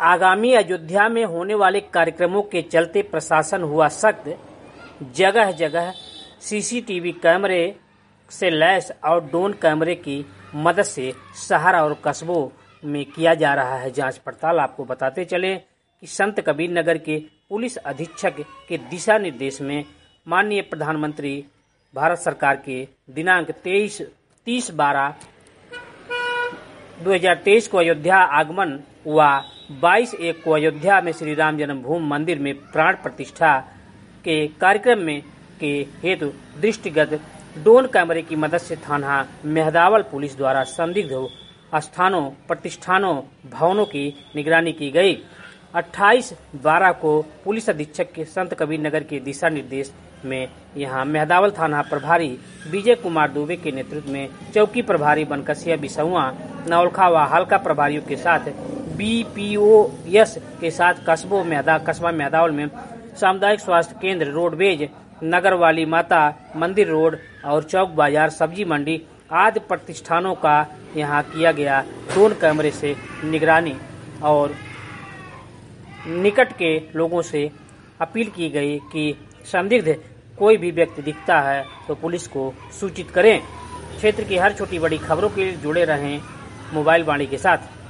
आगामी अयोध्या में होने वाले कार्यक्रमों के चलते प्रशासन हुआ सख्त। जगह जगह सीसीटीवी कैमरे से लैस और ड्रोन कैमरे की मदद से शहर और कस्बों में किया जा रहा है जांच पड़ताल। आपको बताते चले कि संत कबीर नगर के पुलिस अधीक्षक के दिशा निर्देश में माननीय प्रधानमंत्री भारत सरकार के दिनांक 30/12/2023 को अयोध्या आगमन व 22/1 को अयोध्या में श्री राम जन्मभूमि मंदिर में प्राण प्रतिष्ठा के कार्यक्रम में के हेतु दृष्टिगत ड्रोन कैमरे की मदद से थाना मेहदावल पुलिस द्वारा संदिग्ध स्थानों, प्रतिष्ठानों, भवनों की निगरानी की गई। 28/12 को पुलिस अधीक्षक के संत कबीर नगर के दिशा निर्देश में यहां मेहदावल थाना प्रभारी विजय कुमार दुबे के नेतृत्व में चौकी प्रभारी बनकसिया बिसौआ, नौलखा व हल्का प्रभारियों के साथ BPOS के साथ कस्बा मेहदावल में सामुदायिक स्वास्थ्य केंद्र, रोडवेज, नगर वाली माता मंदिर रोड और चौक बाजार, सब्जी मंडी आदि प्रतिष्ठानों का यहां किया गया ड्रोन कैमरे से निगरानी और निकट के लोगों से अपील की गई कि संदिग्ध कोई भी व्यक्ति दिखता है तो पुलिस को सूचित करें। क्षेत्र की हर छोटी बड़ी खबरों के लिए जुड़े रहें मोबाइल वाणी के साथ।